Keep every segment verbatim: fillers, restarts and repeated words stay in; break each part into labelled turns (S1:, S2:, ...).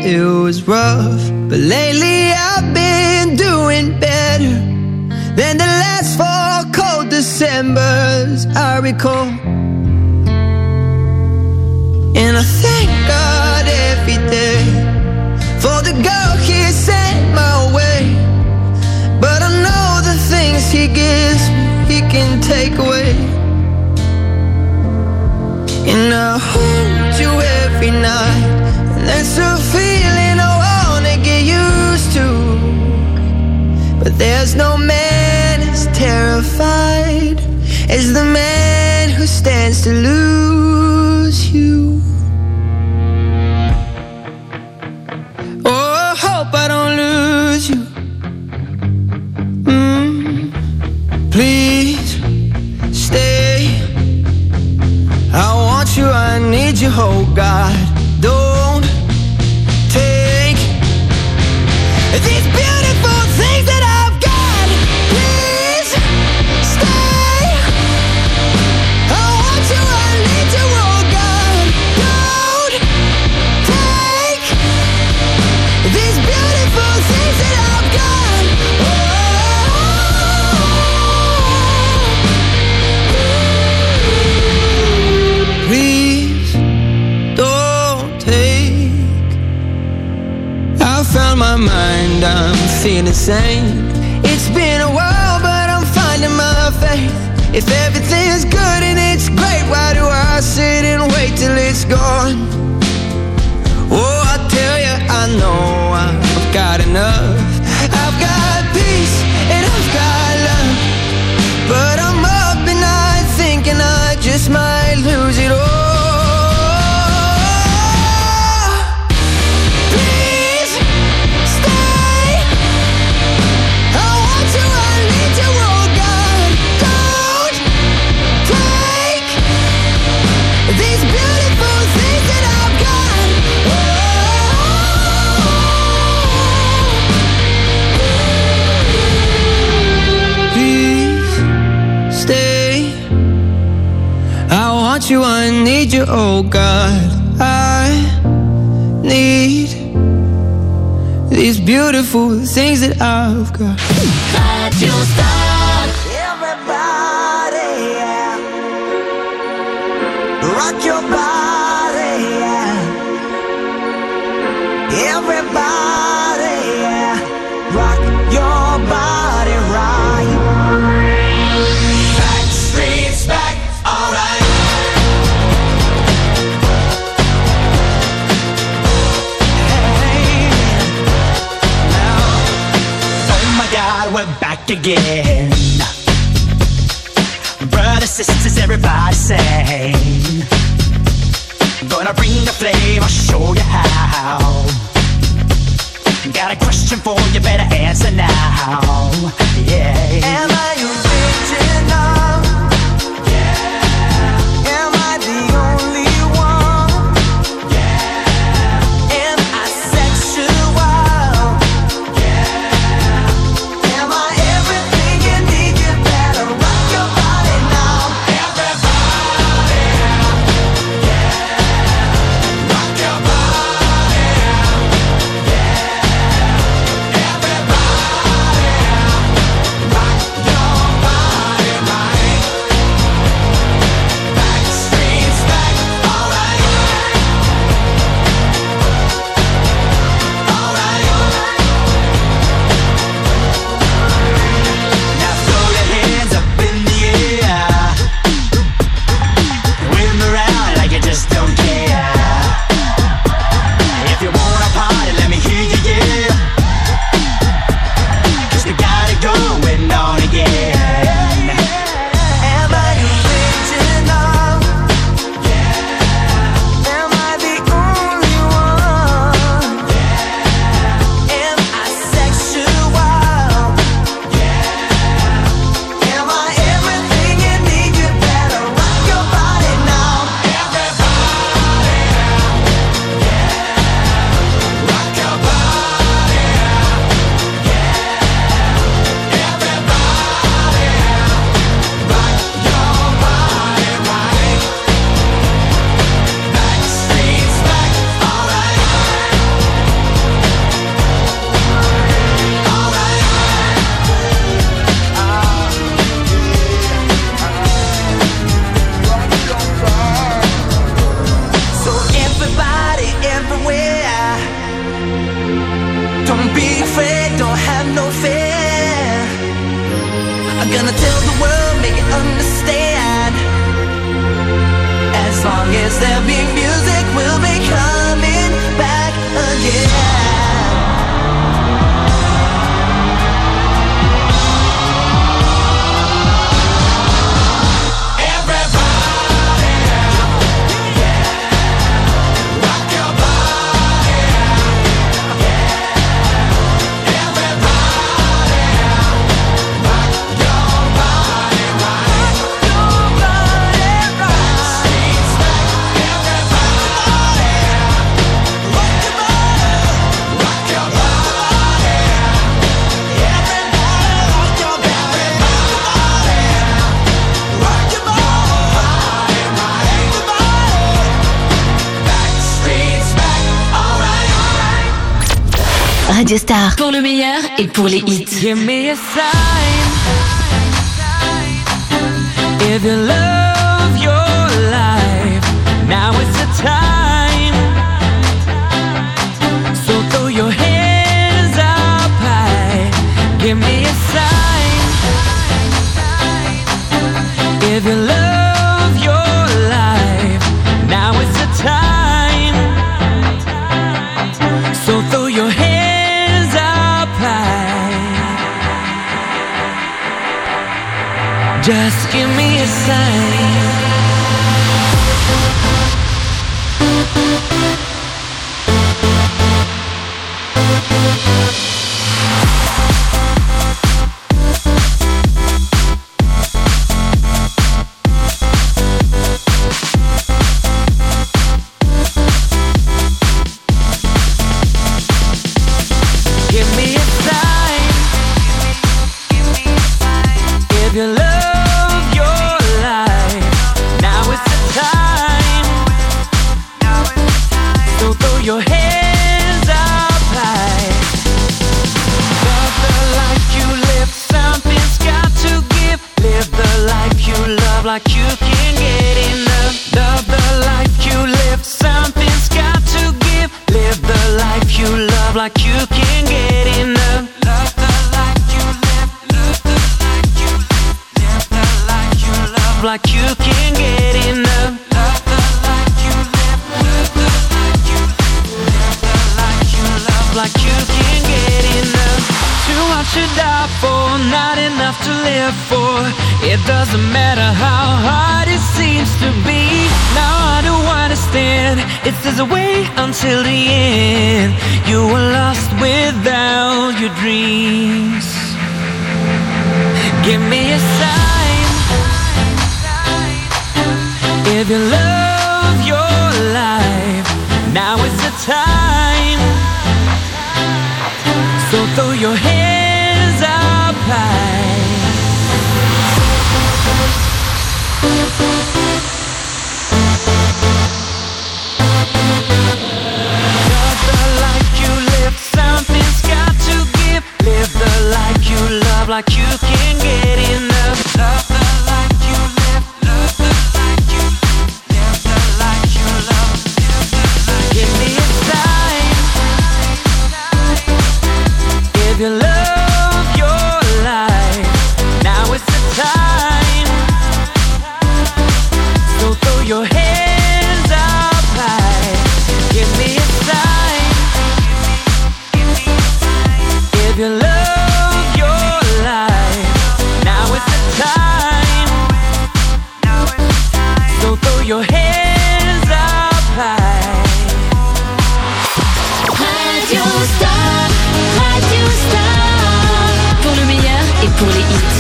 S1: it was rough, but lately I've been doing better than the last four cold Decembers I recall. And I thank God every day for the girl He sent my way. But I know the things He gives me, He can take away. And I hold you every night, and that's a feeling I wanna get used to. But there's no man as terrified as the man who stands to lose you. Oh, I hope I don't lose you. mm, Please stay. I want you, I need you, oh God. Don't take these beautiful things that I've got. Please stay. I want you, I need you, oh God. Don't take these beautiful things that I've got. Oh, please don't take. I found my mind, I'm feeling sane. It's been a while, but I'm finding my faith. If everything's good and it's great, why do I sit and wait till it's gone? Oh, I tell you, I know I've got enough. I've got peace and I've got love, but I'm up at night thinking I just might lose it all. Please stay. I want you, I need you, oh God. Don't take these beautiful things that I've got. Please stay. I want you, I need you, oh God. I need these beautiful things that I've got.
S2: Radio Star.
S3: Everybody, yeah. Rock your body, yeah. Everybody, yeah. Rock your body right.
S2: Back streets back, alright.
S3: Hey, now,
S2: Oh my God, we're back again. Brothers, sisters, everybody sing. Gonna bring the flame, I'll show you how. Got a question for you, better answer now. Yeah.
S3: am I original?
S2: Yeah.
S3: Am I the only one?
S2: Yeah.
S3: Am I sexual?
S2: Yeah.
S3: Am I everything you need? You better rock your body now.
S2: Everybody. Yeah. Rock your body. Yeah. Everybody. Rock your
S3: gonna tell the world, make it understand. As long as there be music, we'll be coming back again.
S4: Radio Star, pour le meilleur et pour les hits.
S1: Give me a sign if you love your life. Now is the time. So throw your hands up high. Give me a sign if you love your life. Now is the time. So throw your hands. Just give me a sign. Give me a sign if you love. Your hands up high. Love the life you live. Something's got to give. Live the life you love like you can get enough. Love the life you live. Something's got to give. Live the life you love like you can get enough. Love the life you live. Love the life you live. Live the life you love like you can get enough. Love the life you live. Love the life you live. Like you can get enough. Too much to die for, not enough to live for. It doesn't matter how hard it seems to be. Now I do understand. It says away until the end. You were lost without your dreams. Give me a sign if you love your life. Now is the time. So throw your hands up high. Love the life you live. Something's got to give. Live the life you love like you can get enough. Love the life you live. Love the life you live. Live the life you love. Live the life. Give me a sign if you love your life. Now is the time. So throw your hands up high. Give me a sign if you love your life. Now is the time. So throw your hands up high.
S4: Radio Star, Radio Star, pour le meilleur et pour les hits.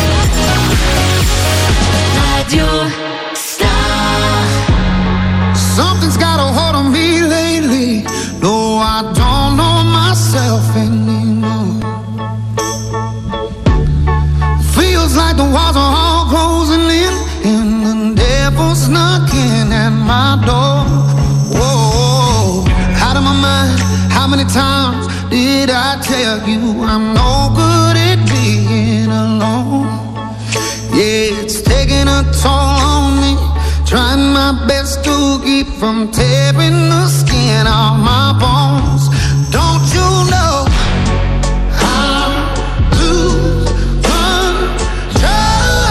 S4: Radio Star.
S5: Something's got a hold on me lately. No, I don't know myself anymore. Feels like the walls are all closing in, and the devil's knocking at my door. Whoa, out of my mind. How many times did I tell you I'm no good at being alone? Yeah, it's taking a toll on me. Trying my best to keep from tearing the skin off my bones. Don't you know I lose control?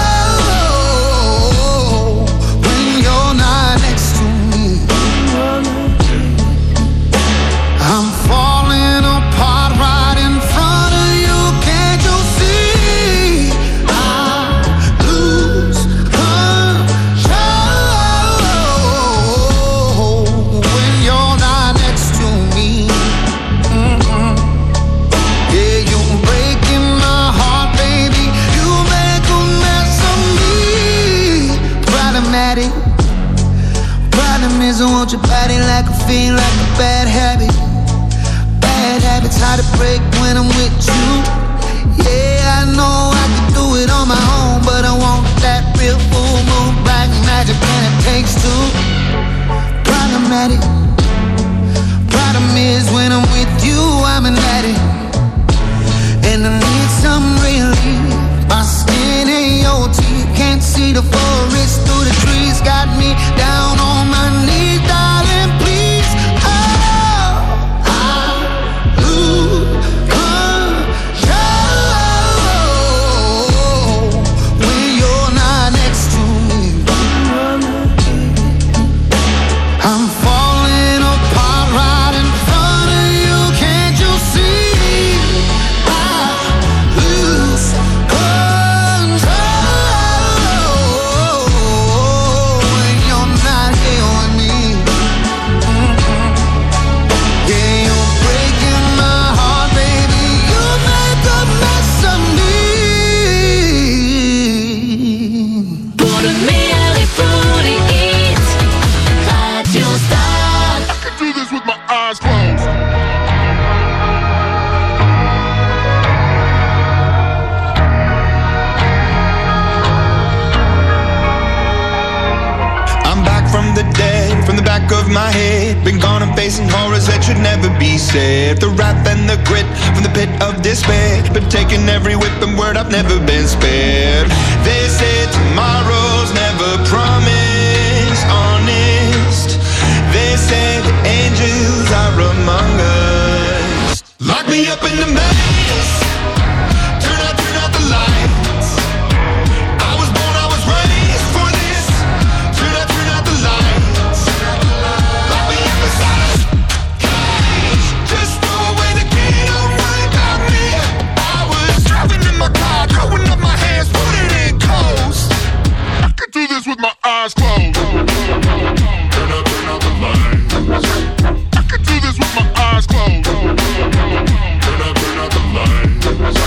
S5: want your body like a fiend, like a bad habit. Bad habits hard to break when I'm with you. Yeah, I know I can do it on my own, but I want that real full moon, black magic, and it takes two. Problematic. Problem is when I'm with you, I'm an addict, and I need some relief. My skin ain't your teeth, can't see the forest through the trees. Got me down on my knees, darling, please. Oh, I lose control when you're not next to me. I'm falling apart right in front of you, can't you see? I lose control when you're not here with me. Yeah, you're breaking my heart, baby. You make a mess of me.
S4: Pour le meilleur et pour les hits, Radio Star.
S6: I can do this with my eyes closed.
S1: I'm back from the dead, from the back of my head. Been gone and facing horrors that should never be said. The wrath and the grit from the pit of despair. Been taking every whip and word, I've never been spared. They say tomorrow's never promised, honest. They say the angels are among us. Lock me up in the maze. Turn out, turn out the lights. I was born, I was raised for this. Turn out, turn out the lights. Lock me up inside a cage. Just throw away the key, don't worry about me. I was driving in my car, throwing up my hands, putting in coast.
S6: I can do this with my eyes closed. Turn out, turn out the lights. I can do this with my eyes closed. Turn out, turn out the lights.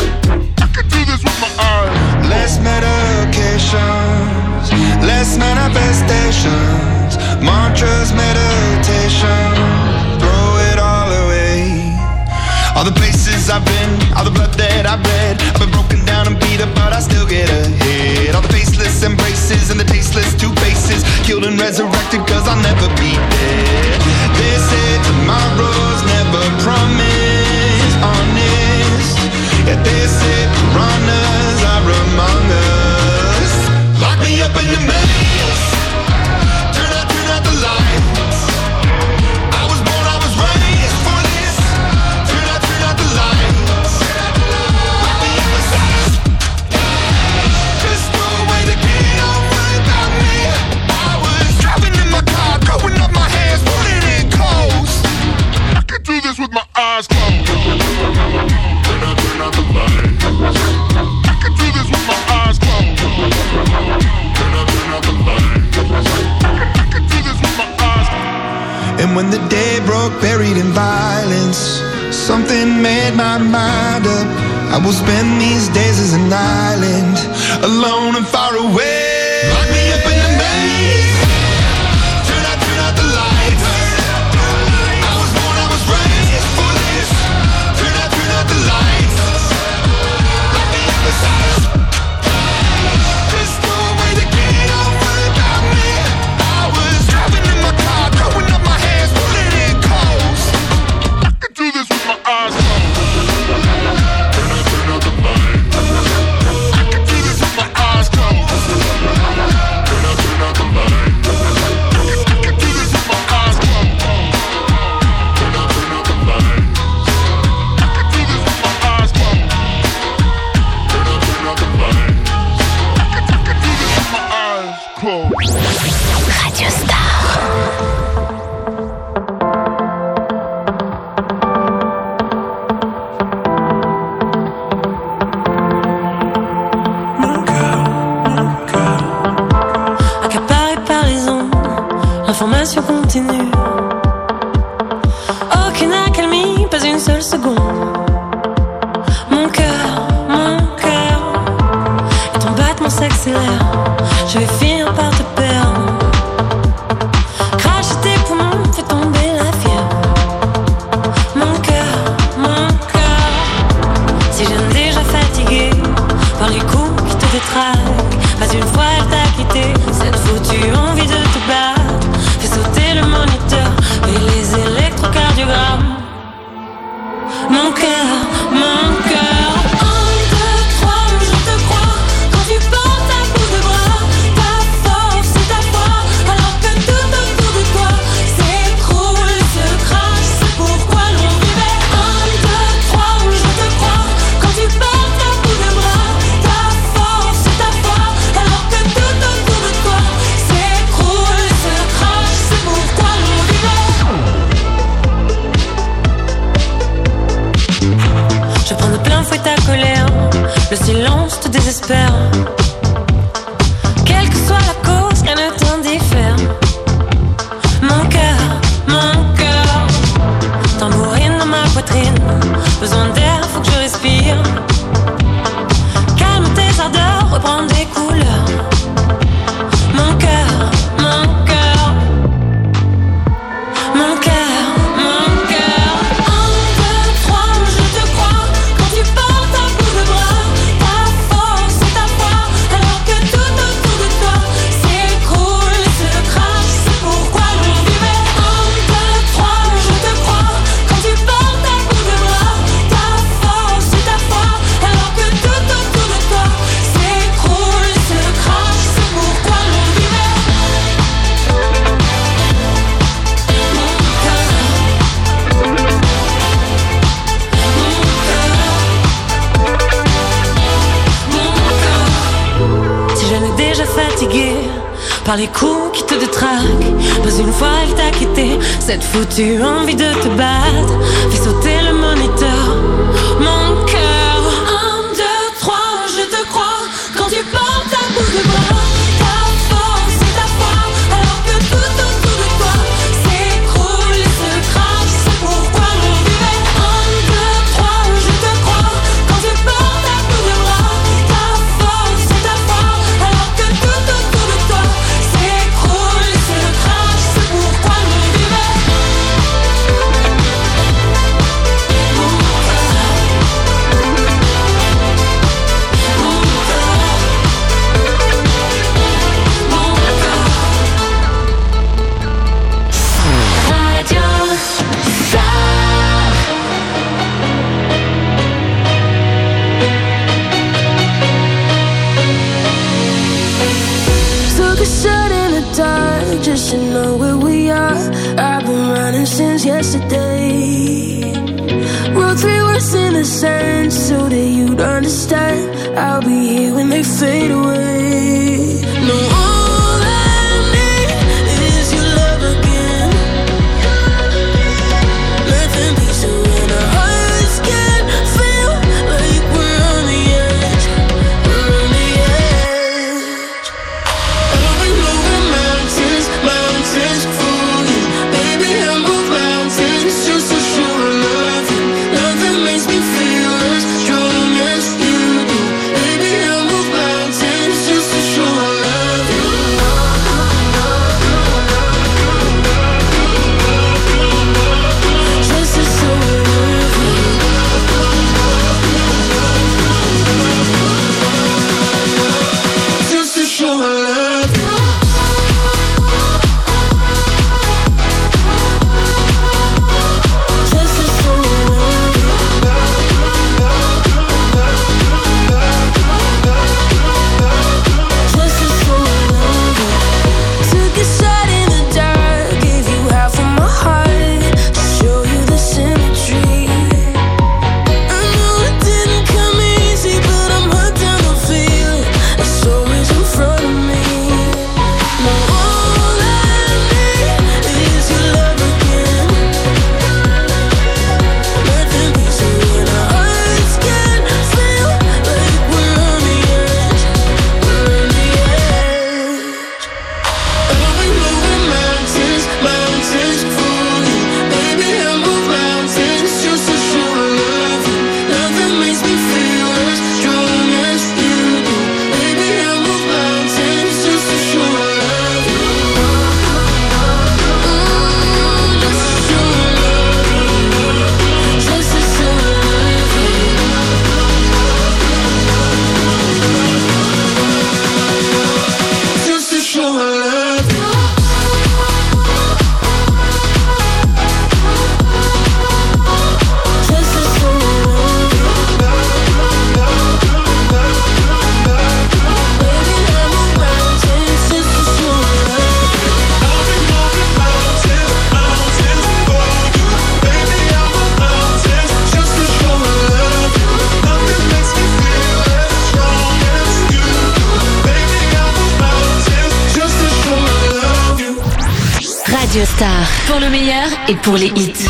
S6: I can do this with my eyes.
S1: Less medications, less manifestations, mantras, meditation, throw it all away. All the places I've been, all the blood that I've bled, I've been broken down and beat up, but I still get ahead. All the faceless embraces and the tasteless two faces, killed and resurrected cause I'll never be dead. They say tomorrow's never promised, honest. Yeah, they say piranhas are among us. Lock me up in the maze. Turn out, turn out the lights. I was born, I was raised for this. Turn out, turn out the lights. Lock me up inside a cage. Just throw away the key, don't worry about me. I was driving in my car, throwing up my hands, putting in coast.
S6: I can do this with my eyes closed. Turn out, turn out the lights. I can do this with my eyes closed. Turn out, turn out the lights. I can, I can do this with my eyes closed.
S1: And when the day broke, buried in violence, something made my mind up. I will spend these days as an island, alone and far away. Lock me up in the maze. Turn out, turn out the lights. I was born, I was raised for this. Turn out, turn out the lights. Lock me up inside a cage. Just throw away the key, don't worry about me. I was driving in my car, throwing up my hands, pulling in coast.
S6: I can do this with my eyes closed. Turn out, turn out the lights. I can do this with my eyes closed. Turn out, turn out the lights. I can, I can do this with my eyes closed. Turn out, turn out the lights. I can do this with my eyes closed. Turn out, turn out the lights. I can, I can do this with my eyes closed.
S4: Radio Star.
S7: Accaparé par les ondes, l'information continue. Aucune accalmie, pas une seule seconde. Mon cœur, mon cœur, et ton battement s'accélère. Je vais finir par te perdre. Cracher tes poumons désespère. Quelle que soit la cause, rien ne t'en diffère. Mon cœur, mon cœur, tambourine dans ma poitrine. Besoin d'air, faut que je respire. Calme tes ardeurs, reprends des couleurs. Mon cœur, mon cœur, mon cœur, mon cœur. Un, deux, trois, je te crois. Quand tu portes à bout de bras ta force et ta foi, alors que tout autour de toi s'écroule et se crache. C'est pourquoi l'on vivait. Un, deux, trois, je te crois. Quand tu portes à bout de bras ta force et ta foi, alors que tout autour de toi s'écroule et se crache. C'est pourquoi l'on vivait. Si je l'ai déjà fatigué par les coups qui te détraquent, pas une fois elle t'a quitté. Cette foutue envie de te battre fait sauter le moniteur. Mon cœur, un, deux, trois, je te crois. Quand tu portes à bout de bras ta force et ta foi, alors que tout autour de toi s'écroule et se crache. C'est pourquoi l'on vivait. Un, deux, trois, je te crois. Quand tu portes à bout de bras ta force et ta foi, alors que tout autour de toi s'écroule et se crache. C'est pourquoi l'on vivait. Mon cœur, mon cœur, mon cœur. Radio Star.
S8: Took a shot in the dark just to know where we are. I've been running since yesterday. Wrote three words in the sand so that you'd understand. I'll be here when they fade away. No, all I need is your love again. Nothing beats it when our hearts can feel like we're on the edge. We're on the edge. I've been moving mountains, mountains for you. Baby, I move mountains just to show I love you. Nothing makes me feel as strong as you do. Baby, I move mountains just to show I love you. Just to show I love you. Just to show I love you. Just to show I love you. Just to show I love you. Took a shot in the dark, gave you half of my heart to show you the symmetry. I know it didn't come easy, but I'm hooked on the feeling. It's always in front of me. Now all I need is your love again. Nothing beats it when our hearts can feel like we're on the edge. We're on the edge. I've been moving mountains, mountains for you. Baby, I move mountains just to show I love you. Nothing makes me feel as strong as you do. Baby, I move mountains just to show I love you. Mm, just to show I love you. Just to show I love you. Just to show I love you. Just to show I love you. Baby, I move mountains just to show I love you.
S6: I've been moving mountains, mountains for you. Baby, I move mountains just to show I love you. Nothing makes me feel as strong as you do. Baby, I move mountains just to show I love you.
S4: Radio Star. Pour le meilleur et pour les hits.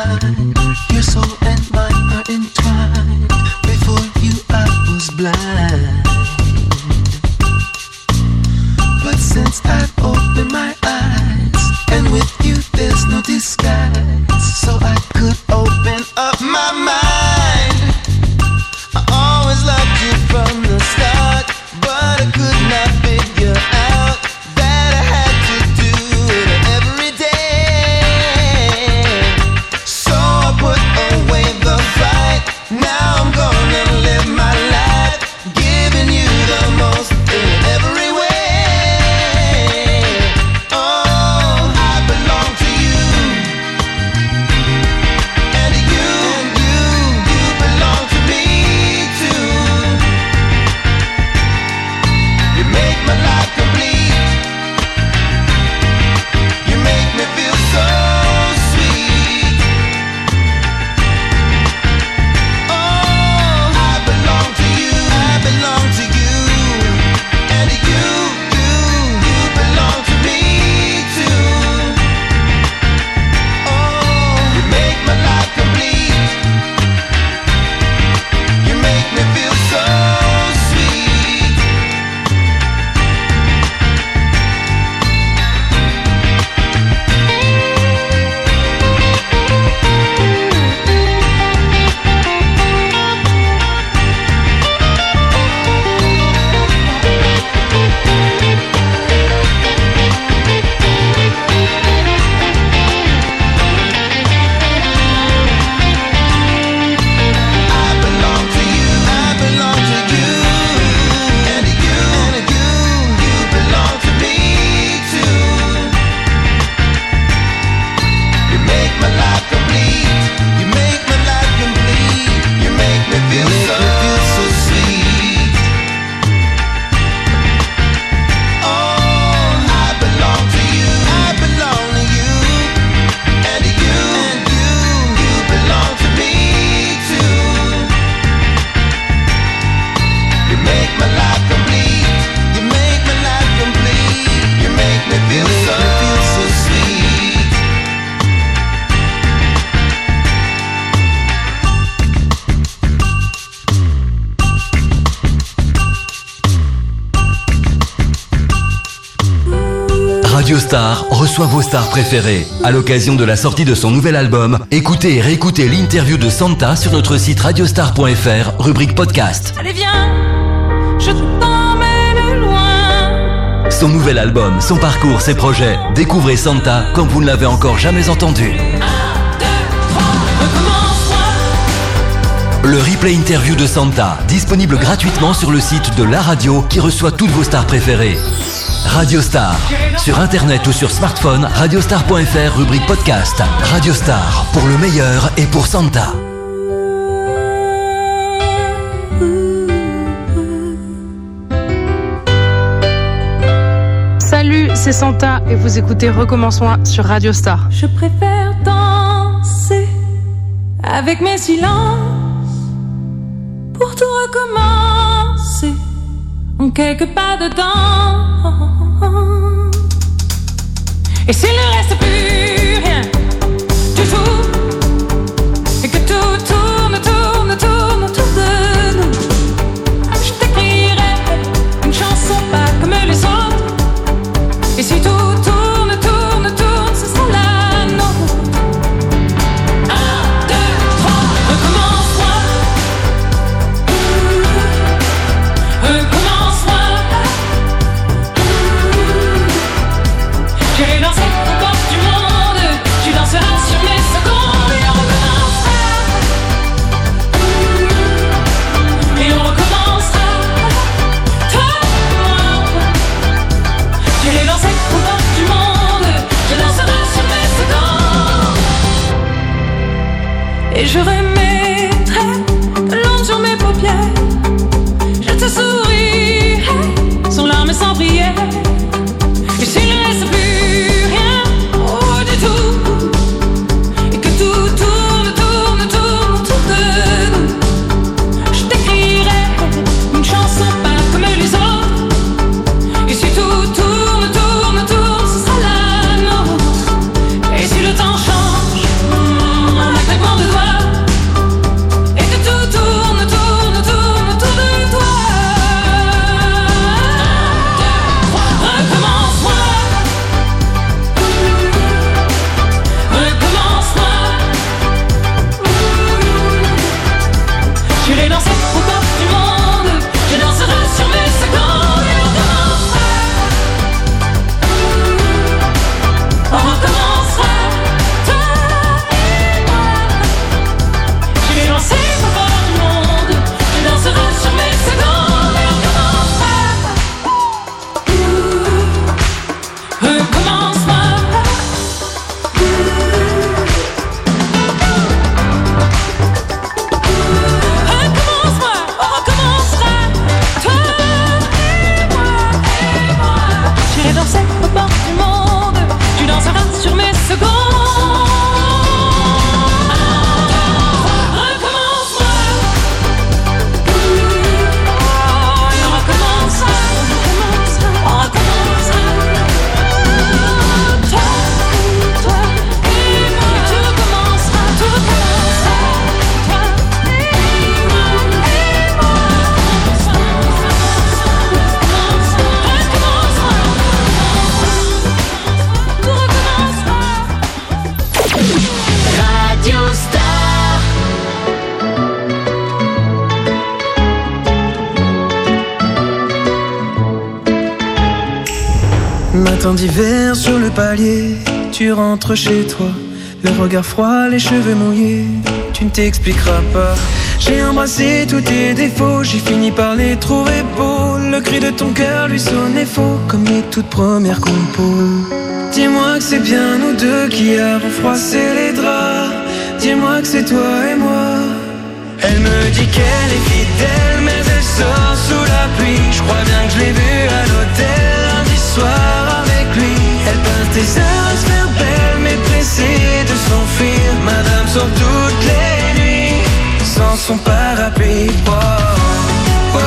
S9: mind. Your soul and mine are entwined. Before you I was blind, but since I've opened my eyes, and with you there's no disguise, so I could open up my mind. I always loved you from the start, but I could not figure out that I had to do it every day. So I put away the fight. Now I'm gonna live my life, giving you the most in every way. Oh, I belong to you, and you, and you, you belong to me too. You make my life complete. You make me feel so sweet. Oh, I belong to you, I belong to you, and you, you, you belong to me too. Oh, you make my life complete. You make me feel so sweet. I belong to you, I belong to you, and you, and you, you belong to me too. You make my life complete. You make my life complete. You make me feel so, so sweet. Oh, I belong to you, I belong to you, and you, and you, you belong to me too. You make my life complete. You make my life complete. You make me feel so, so sweet.
S10: Radio Star reçoit vos stars préférées. À l'occasion de la sortie de son nouvel album, écoutez et réécoutez l'interview de Santa sur notre site radiostar point f r, rubrique podcast.
S7: Allez viens, je t'emmène loin.
S10: Son nouvel album, son parcours, ses projets. Découvrez Santa comme vous ne l'avez encore jamais entendu. Le replay interview de Santa, disponible gratuitement sur le site de la radio qui reçoit toutes vos stars préférées. Radio Star, sur internet ou sur smartphone, radiostar point f r, rubrique podcast. Radio Star, pour le meilleur et pour Santa.
S11: Salut, c'est Santa et vous écoutez Recommençons sur Radio Star.
S7: Je préfère danser avec mes silences pour tout recommencer en quelques pas dedans. Et s'il ne reste plus rien du tout, et que tout tourne, tourne, tourne autour de nous, je t'écrirai une chanson pas comme les autres. Et si tout tourne, tourne, tourne, ce sera la nôtre. Un, deux, trois, recommence-moi. Recommence-moi. J'irai danser aux portes du monde. Tu danseras sur mes secondes. Et on recommencera. Et on recommencera. Toi et moi. J'irai danser aux portes du monde. Tu danseras sur mes secondes. Et je remettrai de l'ombre sur mes paupières. Je te sourirai sans larmes et sans prière. Et s'il ne reste plus rien, oh du tout, et que tout tourne, tourne, tourne autour de nous, je t'écrirai une chanson pas comme les autres. Et si tout tourne, tourne, tourne, ce sera la nôtre. Et si le temps change, on a
S12: Matin d'hiver sur le palier, tu rentres chez toi, le regard froid, les cheveux mouillés, tu ne t'expliqueras pas. J'ai embrassé tous tes défauts, j'ai fini par les trouver beaux. Le cri de ton cœur lui sonnait faux, comme les toutes premières compos. Dis-moi que c'est bien nous deux qui avons froissé les draps. Dis-moi que c'est toi et moi. Elle me dit qu'elle est fidèle, mais elle sort sous la pluie. Je crois bien que je l'ai vue à l'hôtel lundi soir avec lui. Elle pince des heures à se faire belle, mais pressée de s'enfuir. Madame sort toutes les nuits sans son parapluie. Oh, oh, oh,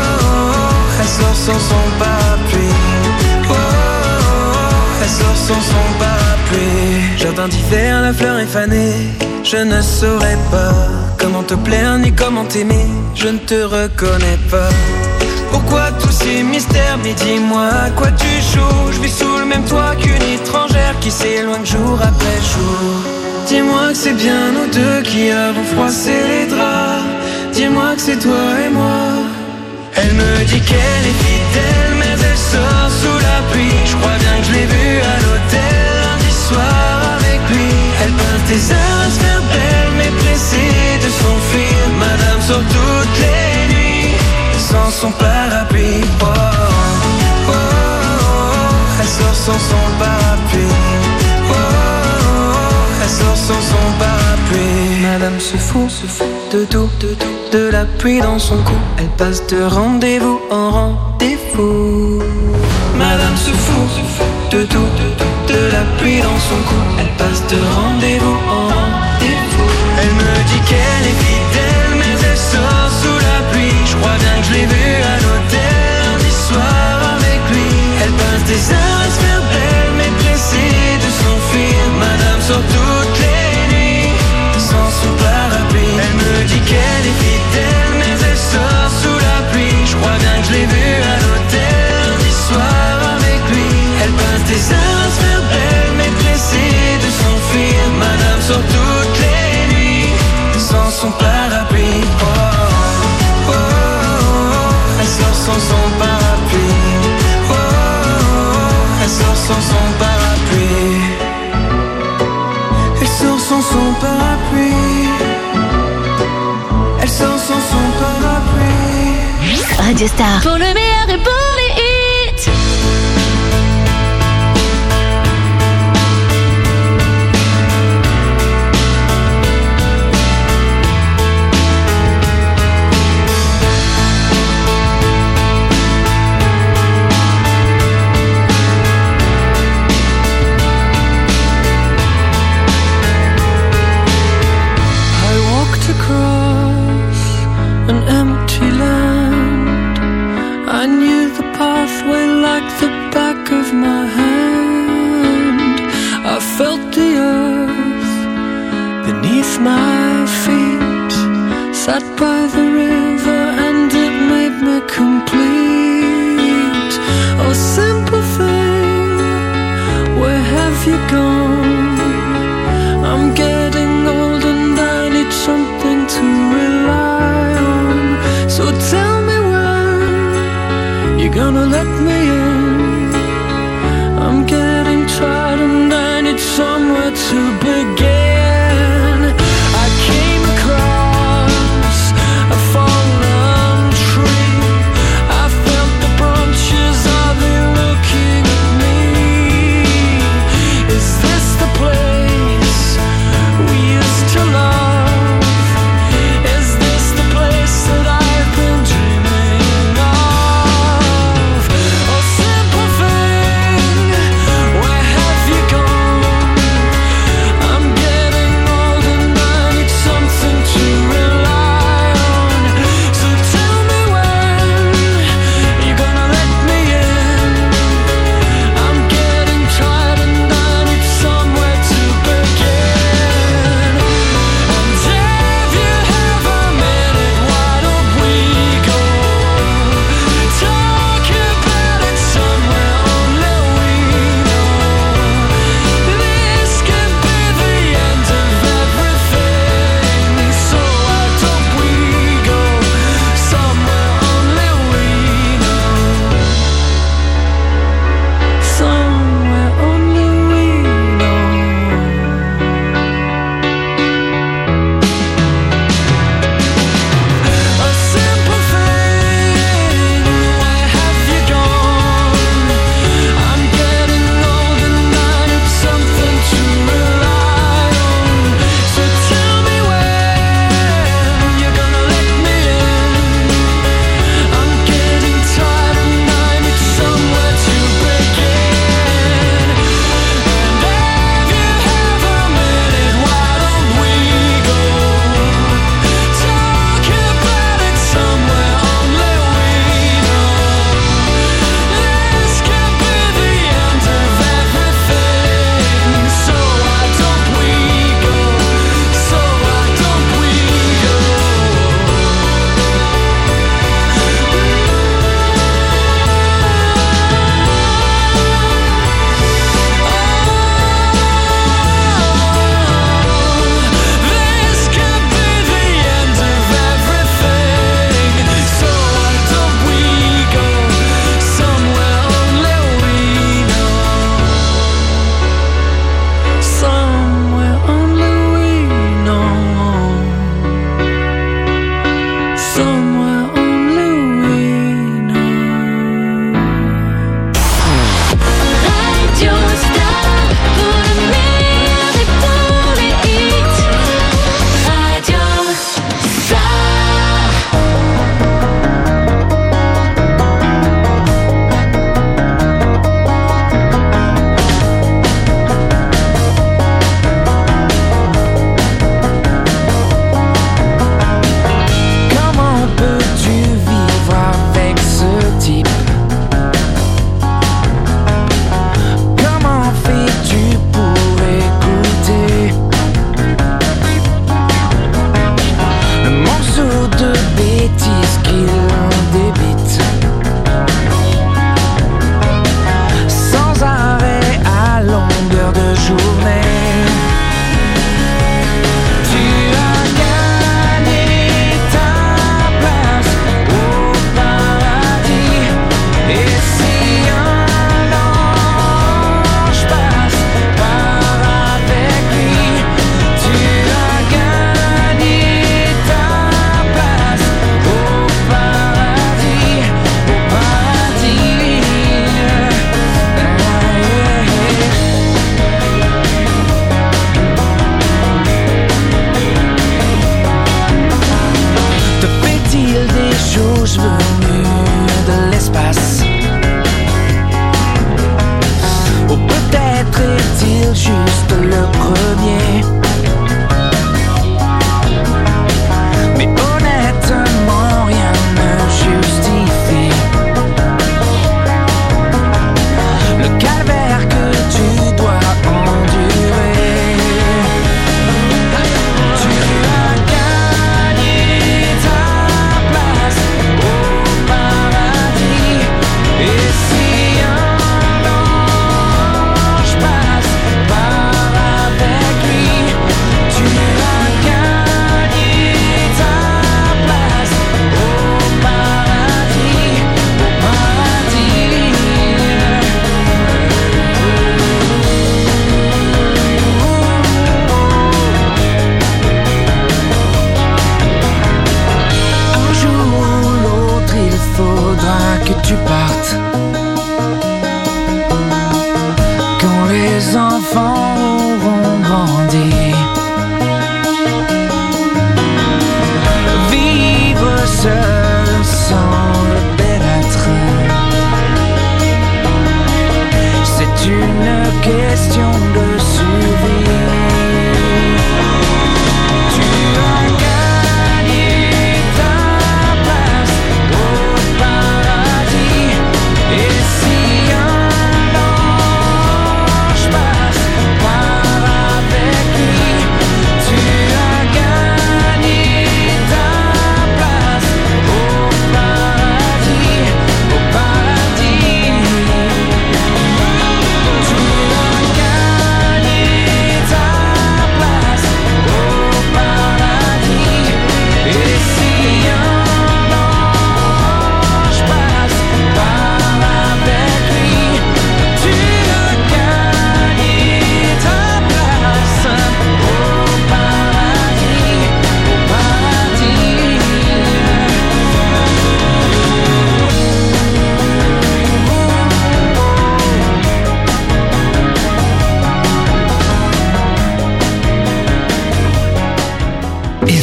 S12: oh. Elle sort sans son parapluie. Oh, oh, oh. Elle sort sans son parapluie. Jardin d'hiver, la fleur est fanée. Je ne saurais pas comment te plaire ni comment t'aimer. Je ne te reconnais pas. Pourquoi tous ces mystères? Mais dis-moi à quoi tu joues. Je vis sous le même toit qu'une étrangère qui s'éloigne jour après jour. Dis-moi que c'est bien nous deux qui avons froissé les draps. Dis-moi que c'est toi et moi. Elle me dit qu'elle est fidèle, mais elle sort sous la pluie. Je crois bien que je l'ai vue à l'hôtel lundi soir avec lui. Elle passe des heures à se faire belle, mais pressée de s'enfuir. Madame sort toutes les nuits sans son parapluie. Oh, oh, oh, oh. Elle sort sans son parapluie. Oh, oh, oh. Elle sort sans son parapluie. Madame se fout, se fout de tout, de tout, de la pluie dans son cou. Elle passe de rendez-vous en rendez-vous. Madame se fout, se fout de tout, de tout, de la pluie dans son cou. Elle passe de rendez-vous en rendez-vous. Elle me dit qu'elle est fidèle, mais elle sort sous la pluie. Je crois bien que je l'ai vue à l'hôtel lundi soir avec lui. Elle passe des heures à se faire belle, mais pressée de s'enfuir. Madame sort toutes les nuits sans son parapluie. Elle me dit qu'elle est fidèle, mais elle sort sous la pluie. Je crois bien que je l'ai vue à l'hôtel lundi soir avec lui. Elle passe des heures à se faire belle, mais pressée de s'enfuir. Madame sort toutes les nuits sans son parapluie. Oh, oh, oh, oh. Elle sort sans son parapluie. Oh, oh, oh. Elle sort sans son parapluie. Elle sort sans son parapluie. Elle sort sans son parapluie.
S4: Radio Star. Pour le meilleur et pour les hits.
S13: An empty land. I knew the pathway like the back of my hand. I felt the earth beneath my feet. Sat by the river and it made me complete. Oh, simple thing, where have you gone? I'm getting old and I need something to rely on. So tell me when you're gonna let me in. I'm getting tired and I need somewhere to begin. I came across a fallen tree. I felt the branches of it looking at me. Is this the place we used to love? Is this the place that I've been dreaming of?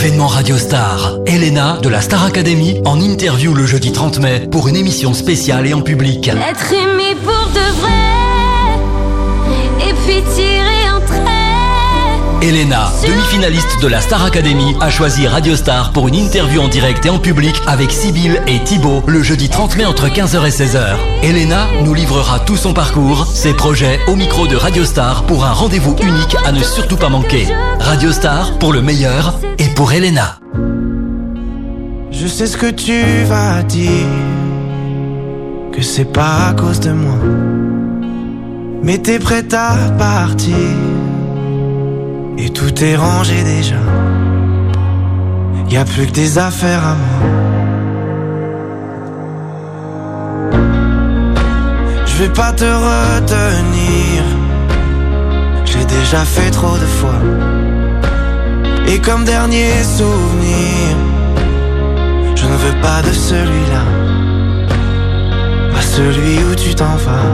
S10: Événement Radio Star. Elena de la Star Academy en interview le jeudi trente mai pour une émission spéciale et en public.
S4: Être aimé pour de vrai, et puis tirer un trait.
S10: Elena, demi-finaliste de la Star Academy, a choisi Radio Star pour une interview en direct et en public avec Sybille et Thibaut le jeudi trente mai entre quinze heures et seize heures. Elena nous livrera tout son parcours, ses projets au micro de Radio Star pour un rendez-vous unique à ne surtout pas manquer. Radio Star pour le meilleur et pour Elena.
S9: Je sais ce que tu vas dire, que c'est pas à cause de moi, mais t'es prête à partir. Et tout est rangé déjà. Y'a plus que des affaires à moi. Je vais pas te retenir, j'ai déjà fait trop de fois. Et comme dernier souvenir, je ne veux pas de celui-là, pas celui où tu t'en vas.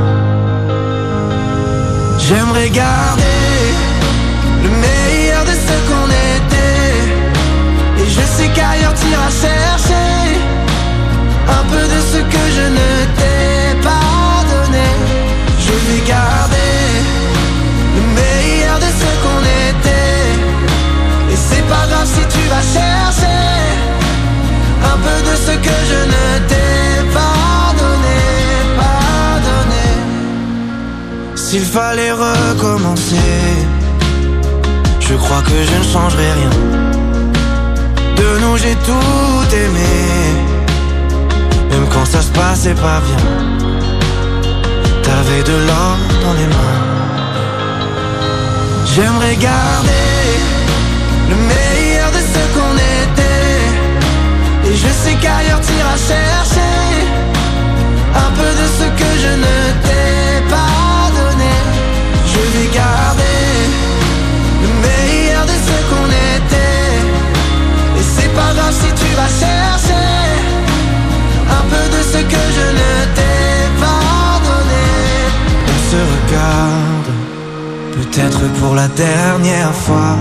S9: J'aimerais garder le meilleur de ce qu'on était. Et je sais qu'ailleurs t'iras chercher un peu de ce que je ne t'ai pas donné. Je vais garder le meilleur de ce qu'on était. Et c'est pas grave si tu vas chercher un peu de ce que je ne t'ai pas donné, pas donné. S'il fallait recommencer, je crois que je ne changerai rien. De nous j'ai tout aimé, même quand ça se passait pas bien. T'avais de l'or dans les mains. J'aimerais garder le meilleur de ce qu'on était. Et je sais qu'ailleurs t'iras chercher un peu de ce que je ne t'ai pas donné. Je vais garder le meilleur de ce qu'on était. Et c'est pas grave si tu vas chercher un peu de ce que je ne t'ai pas donné. On se regarde, peut-être pour la dernière fois.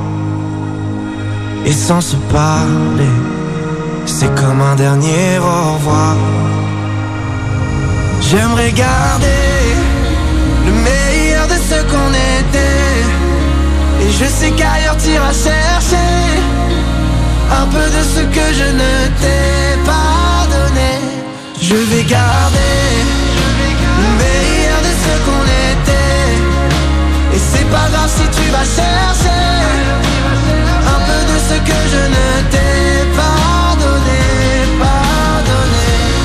S9: Et sans se parler, c'est comme un dernier au revoir. J'aimerais garder le meilleur de ce qu'on était. Et je sais qu'ailleurs t'iras chercher un peu de ce que je ne t'ai pas donné. Je vais garder le meilleur de ce qu'on était. Et c'est pas grave si tu vas chercher un peu de ce que je ne t'ai pas donné, pas donné.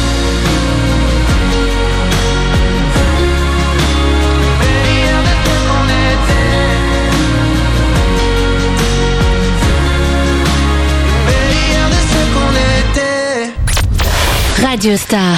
S4: Radio Star.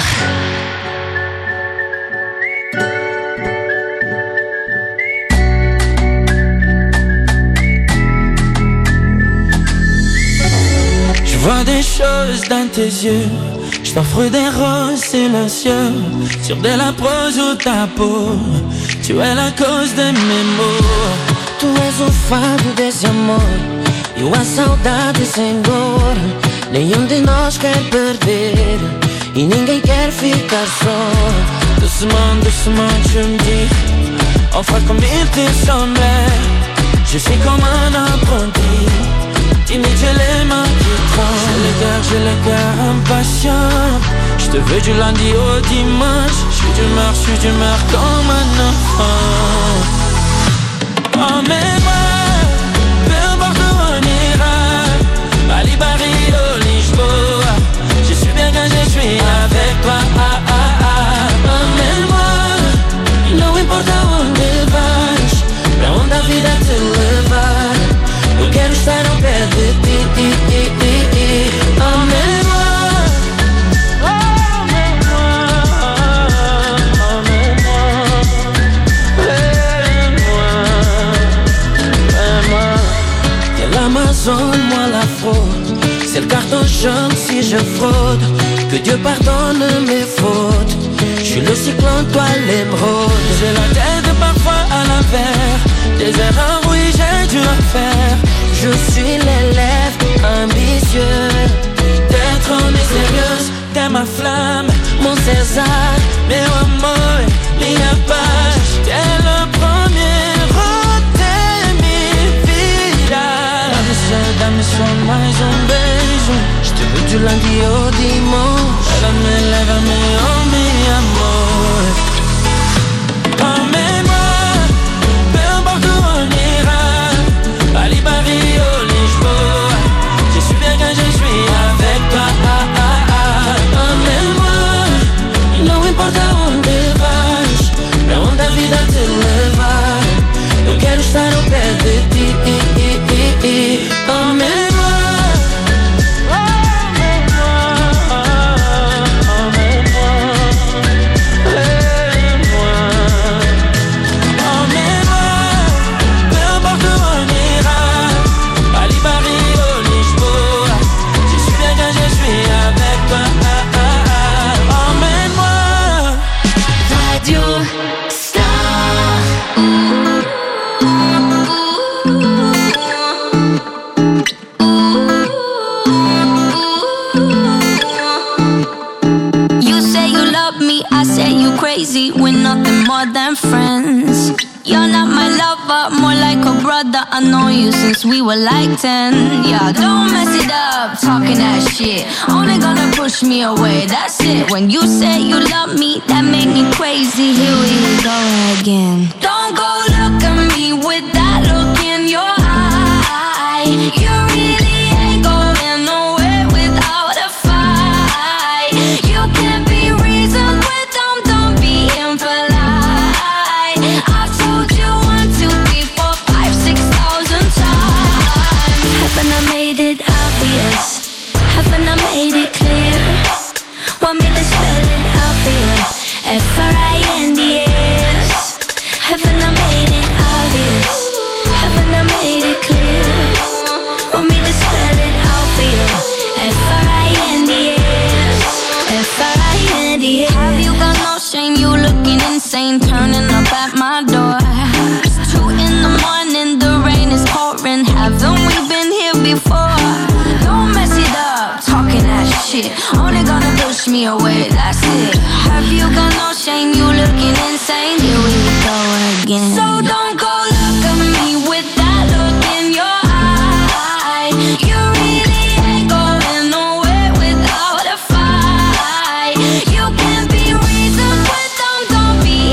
S12: Je vois des choses dans tes yeux, je t'offre des roses silencieux sur de la prose ou ta peau. Tu es la cause de mes maux.
S14: Tu és o fado desse amor e a saudade sem dor. Nenhum de nós quer perder e ninguém quer ficar só.
S12: Doucement, doucement tu me dis, enfin comme il te semblait. Je suis comme un apprenti, timide j'ai les mains qui tremblent. J'ai le cœur, j'ai le cœur impatient. Je te veux du lundi au dimanche. Je suis d'humeur, je suis d'humeur comme un enfant. Emmène-moi, peu importe où on ira, Bali, Paris, ou Lisboa. Je suis bien quand je suis avec toi. Ah, ah, ah. Emmène-moi, não importa onde vais, pra onde a vida te levar. Eu quero estar ao pé de ti, ti, ti, ti, ti. Emmène-moi.
S14: L'Amazone, moi la fraude. C'est le carton jaune si je fraude. Que Dieu pardonne mes fautes. Je suis le cyclone, toi l'émeraude.
S12: J'ai la tête parfois à l'envers. Des erreurs, oui, j'ai dû en faire.
S14: Je suis l'élève, un mais um beijo. Je te veux du lundi au dimanche. Lève-me, lève-me, oh mi amor. Emmène-moi, peu importe où on ira. Bali, Paris, oh Lisboa. Je suis bien quand je suis avec toi. Emmène-moi, não importa onde vais, pra onde a vida te levar. Eu quero estar ao pé de ti. Emmène-moi,
S4: we're nothing more than friends. You're not my lover, more like a brother. I know you since we were like ten. Yeah, don't mess it up, talking that shit. Only gonna push me away, that's it. When you say you love me, that made me crazy. Here we go again. Don't go look at me with that look in your eye. You really ain't going nowhere without a fight. You can't be reasoned with them, don't be impolite. I've told you one, two, three, four, five, six thousand times. Haven't I made it obvious? Haven't I made it clear? Want me to spell it out for you? F R I N D S. Haven't I made it obvious? Haven't I made it clear? Want me to spell it out for you? F R I N D S. F R I N D S. Have you got no shame? You looking insane, turning up at my door. It's two in the morning, the rain is pouring. Haven't we been here before? Don't mess it up, talking that shit. Only gonna push me away, that's it. Have you got no shame? You looking insane. Here we go again. So don't go look at me with that look in your eye. You really ain't going nowhere without a fight. You can't be reasoned with them, don't be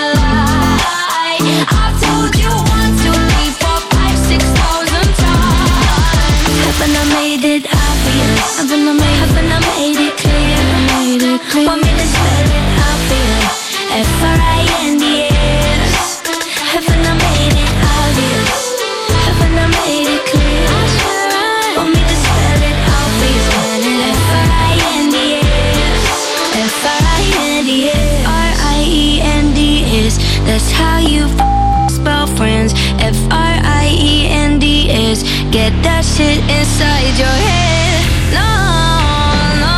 S4: impolite. I've told you one, two, three, four, five, six thousand times. Haven't I made it obvious? Haven't I made, haven't I made it clear? Made it clear. Want me to spell it out for you? F R I N D S. Haven't I made it obvious? Haven't I made it clear? Want me to spell it out for you? F R I N D S. F R I N D S. R I E N D S. That's how you f- spell friends. F R I E N D S. Get that shit inside your head. No, no,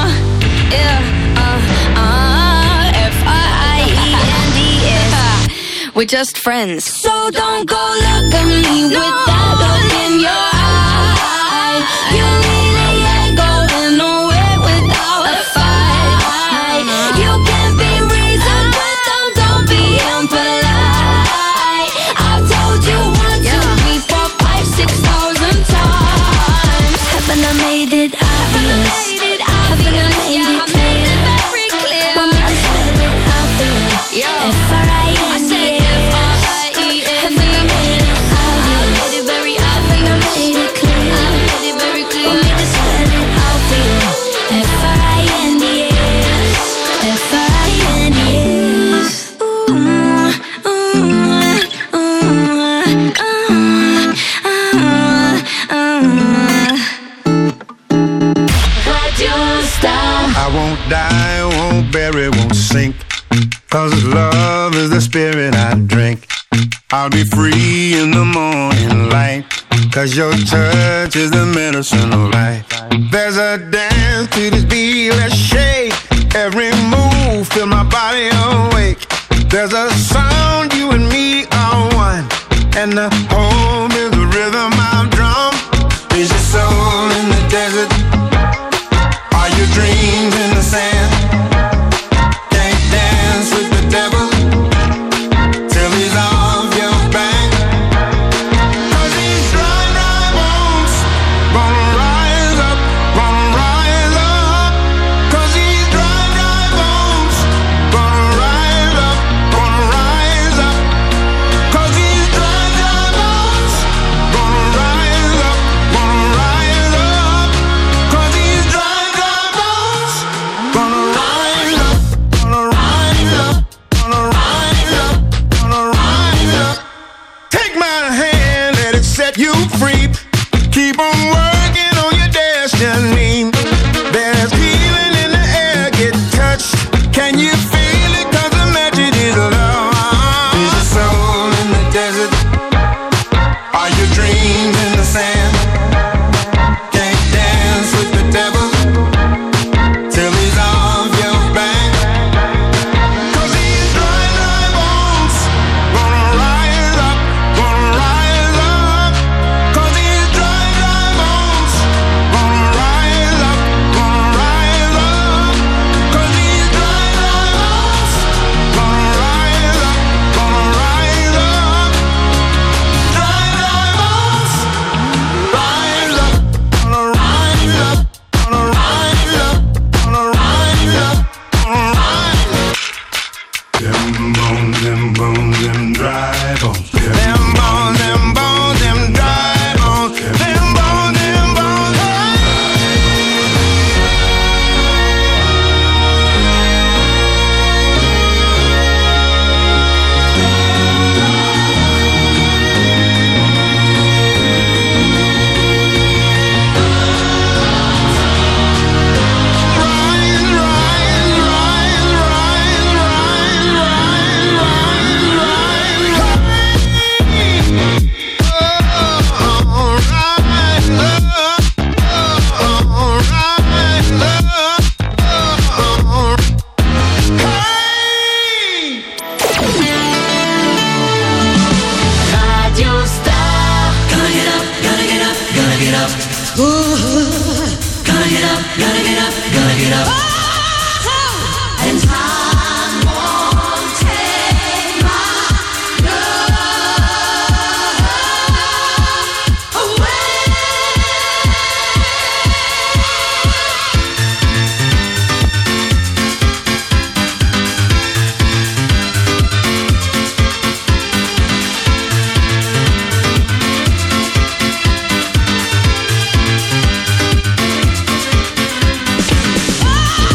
S4: yeah, uh, uh, F R I E N D S. We're just friends. So don't go look at me with that look in your eye. You really ain't going nowhere without a fight. You can't be reasoned with them, don't be impolite. I've told you one, two, three, four, five, six thousand times. Haven't I made it obvious? Haven't I made it clear? Want me to spell it out for you? F R I N D S. Haven't I made it obvious? Haven't I made it clear? Want me to spell it out for you? F R I N D S. F R I N D S. Ooh, ooh, ooh, ooh, ooh. Radio Star.
S15: I won't die, won't bury, won't sink. Cause His love is the spirit I drink. I'll be free in the morning light. Cause your touch is the medicine of life. There's a dance to this beat, let's shake. Every move, feel my body awake. There's a sound, you and me are one. And the home is the rhythm I've drawn. Is your soul in the desert? Are your dreams in the sand? Can't dance with the devil till he's off your back. Cause these dry, dry bones gonna rise. just mean. There's healing in the air, get touched. Can you feel it? Cause the magic is love. Is your soul in the desert? Are your dreams in the sand? Can't dance with the devil till he's off your back. Cause these dry, dry bones gonna rise up, gonna rise up. Cause these dry, dry bones gonna rise up, gonna rise up. Cause these dry, dry bones gonna rise up, gonna rise up. Dry, dry bones, rise up, gonna rise up, gonna rise up, gonna rise up, gonna rise up. Them bones, them bones, them dry bones. Them bones, them bones, them dry bones. Them bones, them bones,
S8: Radio Star. Gonna get up, gonna get up, gonna get up. Ooh, gonna get up, gonna get up, gonna get up. And time won't take my love away.
S15: oh,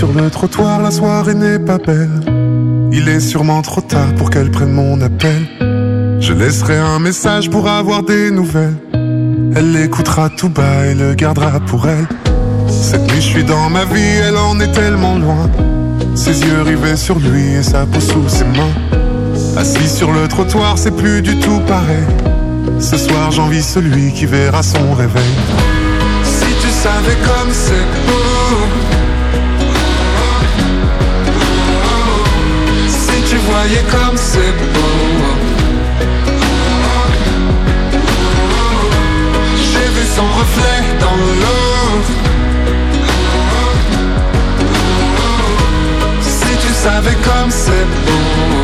S16: sur le trottoir, la soirée n'est pas belle. Il est sûrement trop tard pour qu'elle prenne mon appel. Je laisserai un message pour avoir des nouvelles. Elle l'écoutera tout bas et le gardera pour elle. Cette nuit je suis dans ma vie, elle en est tellement loin. Ses yeux rivés sur lui et sa peau sous ses mains. Assis sur le trottoir, c'est plus du tout pareil. Ce soir j'envie celui qui verra son réveil. Si tu savais comme c'est beau, si tu voyais comme c'est beau. J'ai vu son reflet dans l'eau. Si tu savais comme c'est beau.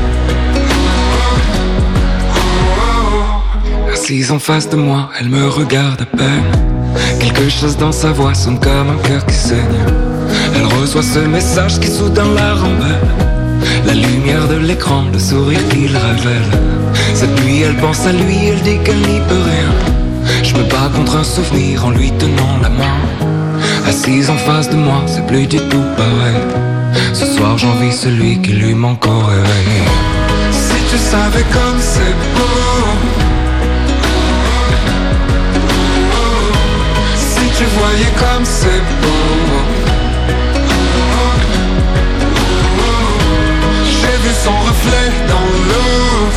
S16: Assise en face de moi, elle me regarde à peine. Quelque chose dans sa voix sonne comme un cœur qui saigne. Elle reçoit ce message qui soudain la rend belle. La lumière de l'écran, le sourire qu'il révèle. Cette nuit elle pense à lui, elle dit qu'elle n'y peut rien. Je me bats contre un souvenir en lui tenant la main. Assise en face de moi, c'est plus du tout pareil. Ce soir j'envie celui qui lui manque au réveil. Si tu savais comme c'est beau. Si tu voyais comme c'est beau. J'ai vu son reflet dans l'eau.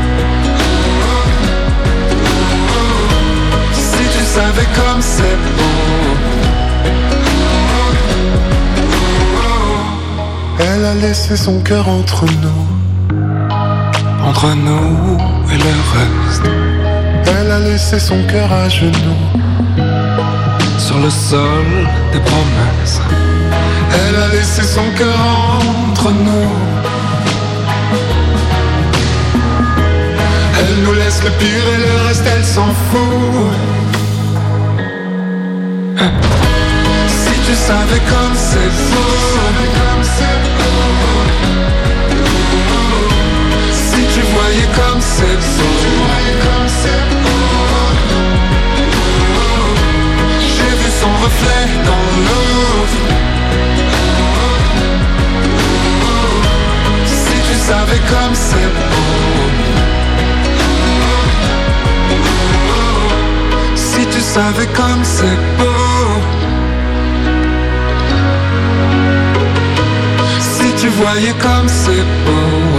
S16: Si tu savais comme c'est beau. Elle a laissé son cœur entre nous. Entre nous et le reste. Elle a laissé son cœur à genoux. Sur le sol des promesses. Elle a laissé son cœur entre nous. Elle nous laisse le pire et le reste elle s'en fout. Si tu savais comme c'est beau. Si tu voyais comme c'est beau. J'ai vu son reflet dans l'eau. Si tu savais comme c'est beau. Si tu savais comme c'est beau. Si tu voyais comme c'est beau.